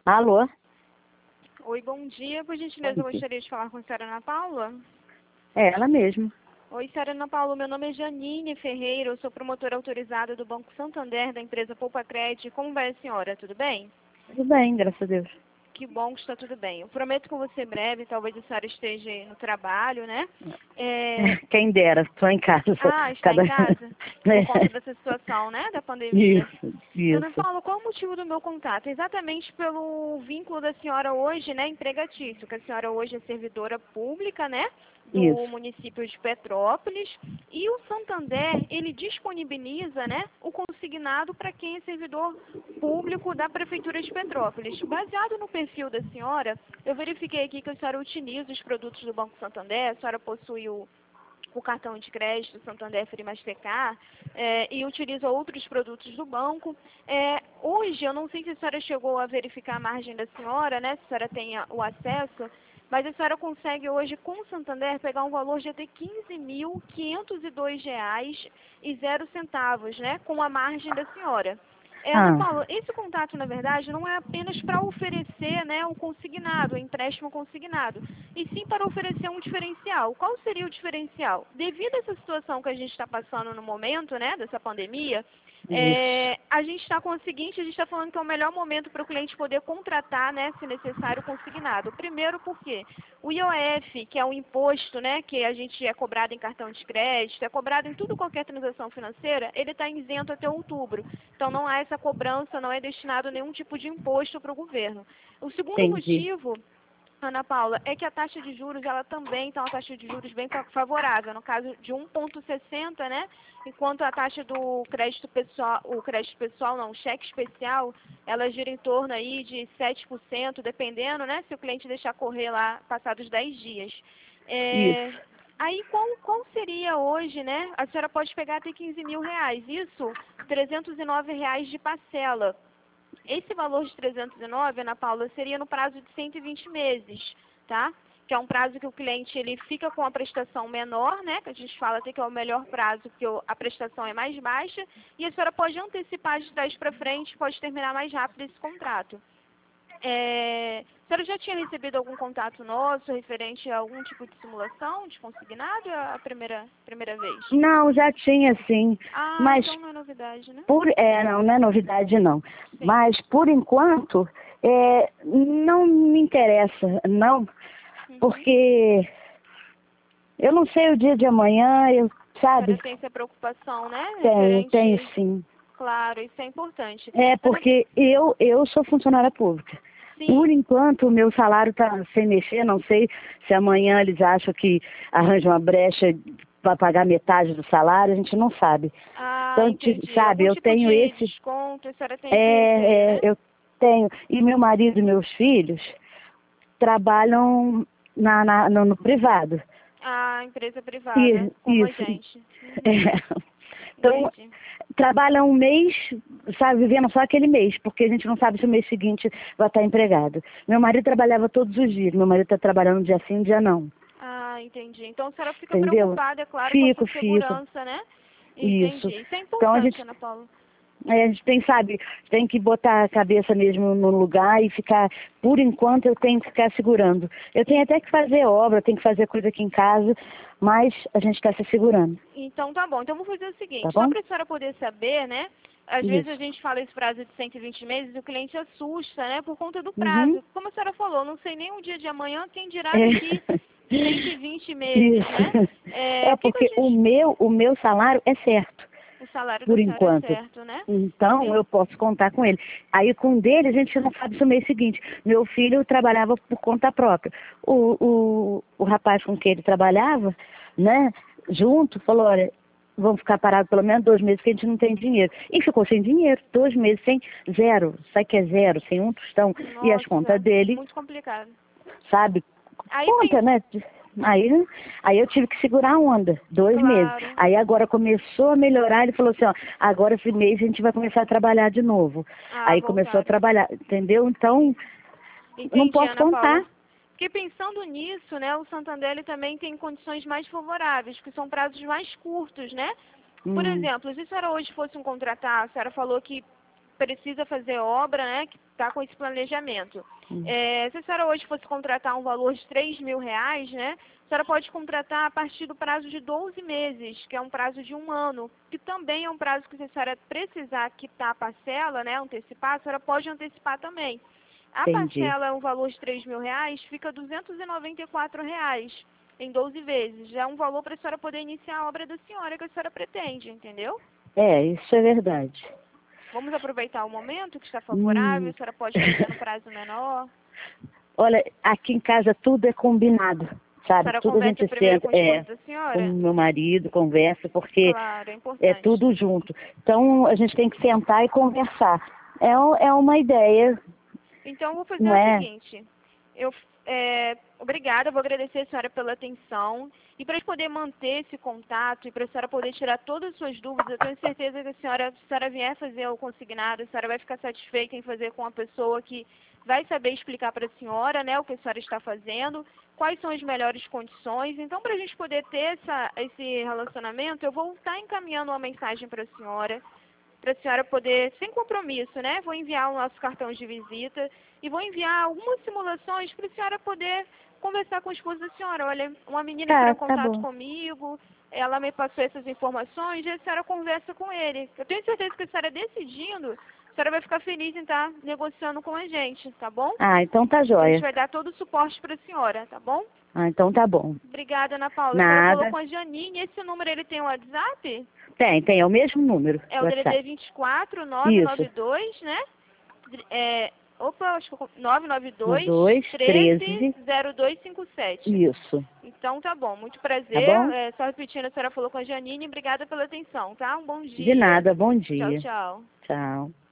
Alô? Oi, bom dia. Por gentileza, eu Bom dia. gostaria de falar com a senhora Ana Paula. É ela mesma. Oi, senhora Ana Paula. Meu nome é Janine Ferreira. Eu sou promotora autorizada do Banco Santander, da empresa Poupa Crédito. Como vai a senhora? Tudo bem? Tudo bem, graças a Deus. Que bom que está tudo bem. Eu prometo que eu vou ser breve. Talvez a senhora esteja no trabalho, né? Quem dera, estou em casa. Está em casa? Por conta dessa situação, né? Da pandemia. Ana Isso. Paula, qual o motivo do meu contato? Exatamente pelo vínculo da senhora hoje, né, empregatício, que a senhora hoje é servidora pública, né, do Isso. município de Petrópolis, e o Santander, ele disponibiliza, né, o consignado para quem é servidor público da Prefeitura de Petrópolis. Baseado no perfil da senhora, eu verifiquei aqui que a senhora utiliza os produtos do Banco Santander, a senhora possui o cartão de crédito Santander Free Mastercard e utiliza outros produtos do banco. Hoje, eu não sei se a senhora chegou a verificar a margem da senhora, né, se a senhora tem o acesso, mas a senhora consegue hoje com o Santander pegar um valor de até R$ 15.502,00, né, com a margem da senhora. Ana Paula, esse contato, na verdade, não é apenas para oferecer, né, o consignado, o empréstimo consignado, e sim para oferecer um diferencial. Qual seria o diferencial? Devido a essa situação que a gente está passando no momento, né, dessa pandemia, a gente está com o seguinte, a gente está falando que é o melhor momento para o cliente poder contratar, né, se necessário, consignado. Primeiro porque o IOF, que é o imposto, né, que a gente é cobrado em cartão de crédito, é cobrado em tudo qualquer transação financeira, ele está isento até outubro. Então não há essa cobrança, não é destinado a nenhum tipo de imposto para o governo. O segundo motivo, Ana Paula, é que a taxa de juros, ela também está uma taxa de juros bem favorável, no caso de 1,60, né? Enquanto a taxa do crédito pessoal, o cheque especial, ela gira em torno aí de 7%, dependendo, né? Se o cliente deixar correr lá passados 10 dias. Isso. Aí, qual seria hoje, né? A senhora pode pegar até R$ 15.000, isso, R$ 309 de parcela. Esse valor de 309, Ana Paula, seria no prazo de 120 meses, tá? Que é um prazo que o cliente ele fica com a prestação menor, né? Que a gente fala até que é o melhor prazo, porque a prestação é mais baixa. E a senhora pode antecipar de trás para frente, pode terminar mais rápido esse contrato. A senhora já tinha recebido algum contato nosso referente a algum tipo de simulação de consignado? É a primeira vez? Não, já tinha sim. Mas Então não é novidade, né? não é novidade não. Sim. Mas por enquanto não me interessa, não, porque eu não sei o dia de amanhã, A sabe? senhora tem essa preocupação, né? Tenho sim. Claro, isso é importante. Porque eu sou funcionária pública. Sim. Por enquanto, o meu salário está sem mexer, não sei se amanhã eles acham que arranjam uma brecha para pagar metade do salário, a gente não sabe. Então, Entendi. sabe, Algum eu tipo tenho de esse... desconto, a senhora tem esse receio, né? eu tenho. E meu marido e meus filhos trabalham no privado. Empresa privada, como a gente. Então, trabalham um mês, sabe, vivendo só aquele mês, porque a gente não sabe se o mês seguinte vai estar empregado. Meu marido trabalhava todos os dias, meu marido está trabalhando um dia sim, um dia não. Entendi. Então a senhora fica preocupada, é claro, com a sua segurança, né? Entendi. Isso é importante, Ana Paula. A gente tem que botar a cabeça mesmo no lugar e ficar, por enquanto eu tenho que ficar segurando. Eu tenho até que fazer obra, tenho que fazer coisa aqui em casa, mas a gente está se segurando. Então tá bom. Então vamos fazer o seguinte, Tá só para a senhora poder saber, né? Às Isso. vezes a gente fala esse prazo de 120 meses e o cliente assusta, né? Por conta do prazo. Como a senhora falou, não sei nem o dia de amanhã, quem dirá daqui 120 meses, né? Porque o meu salário é certo. O salário por da enquanto. senhora é certo, né? Então, eu posso contar com ele. Aí, com o dele, a gente não sabe se o mês seguinte. Meu filho trabalhava por conta própria. O rapaz com quem ele trabalhava, né, junto, falou, olha, vamos ficar parados pelo menos 2 meses que a gente não tem dinheiro. E ficou sem dinheiro, 2 meses sem zero. Sabe que é zero, sem um tostão. Nossa, E as contas dele, muito complicado. sabe, conta, né? Aí eu tive que segurar a onda, 2 meses. Aí agora começou a melhorar, ele falou assim, ó, agora esse mês a gente vai começar a trabalhar de novo. Aí começou a trabalhar, entendeu? Então, não posso Ana contar. Paula. Porque pensando nisso, né, o Santander ele também tem condições mais favoráveis, que são prazos mais curtos, né? Por exemplo, se a senhora hoje fosse contratar, a senhora falou que precisa fazer obra, né, que está com esse planejamento. Se a senhora hoje fosse contratar um valor de R$ 3.000, né, a senhora pode contratar a partir do prazo de 12 meses, que é um prazo de 1 ano, que também é um prazo que se a senhora precisar quitar a parcela, né, antecipar, a senhora pode antecipar também. A Entendi. parcela é um valor de R$ 3.000, fica R$ 294 em 12 vezes. Já é um valor para a senhora poder iniciar a obra da senhora que a senhora pretende, entendeu? Isso é verdade. Vamos aproveitar o momento que está favorável, a senhora pode fazer no prazo menor. Olha, aqui em casa tudo é combinado, A sabe? senhora Tudo a conversa gente primeiro senta, com o esposo da com senhora? o meu marido, conversa, porque Claro, é é importante. tudo junto. Então, a gente tem que sentar e conversar. É uma ideia, Então, eu vou fazer não o é? seguinte. Obrigada, vou agradecer a senhora pela atenção. E para a gente poder manter esse contato e para a senhora poder tirar todas as suas dúvidas, eu tenho certeza que se a senhora vier fazer o consignado, a senhora vai ficar satisfeita em fazer com uma pessoa que vai saber explicar para a senhora, né, o que a senhora está fazendo, quais são as melhores condições. Então, para a gente poder ter esse relacionamento, eu vou estar encaminhando uma mensagem para a senhora poder, sem compromisso, né? Vou enviar o nosso cartão de visita e vou enviar algumas simulações para a senhora poder conversar com o esposo da senhora. Olha, uma menina entrou em Tá contato bom. comigo, ela me passou essas informações e a senhora conversa com ele. Eu tenho certeza que a senhora decidindo, a senhora vai ficar feliz em estar negociando com a gente, tá bom? Então tá A gente jóia. vai dar todo o suporte para a senhora, tá bom? Então tá bom. Obrigada, Ana Paula. A senhora falou Nada. com a Janine. Esse número, ele tem o WhatsApp? Tem, é o mesmo número É do o WhatsApp. DDD 24 Isso. 992, né? Acho que 992 2, 13. 13 0257. Isso. Então tá bom, muito prazer. Tá bom? Só repetindo, a senhora falou com a Janine. Obrigada pela atenção, tá? Um bom De dia. nada, bom Tchau, dia. tchau. Tchau.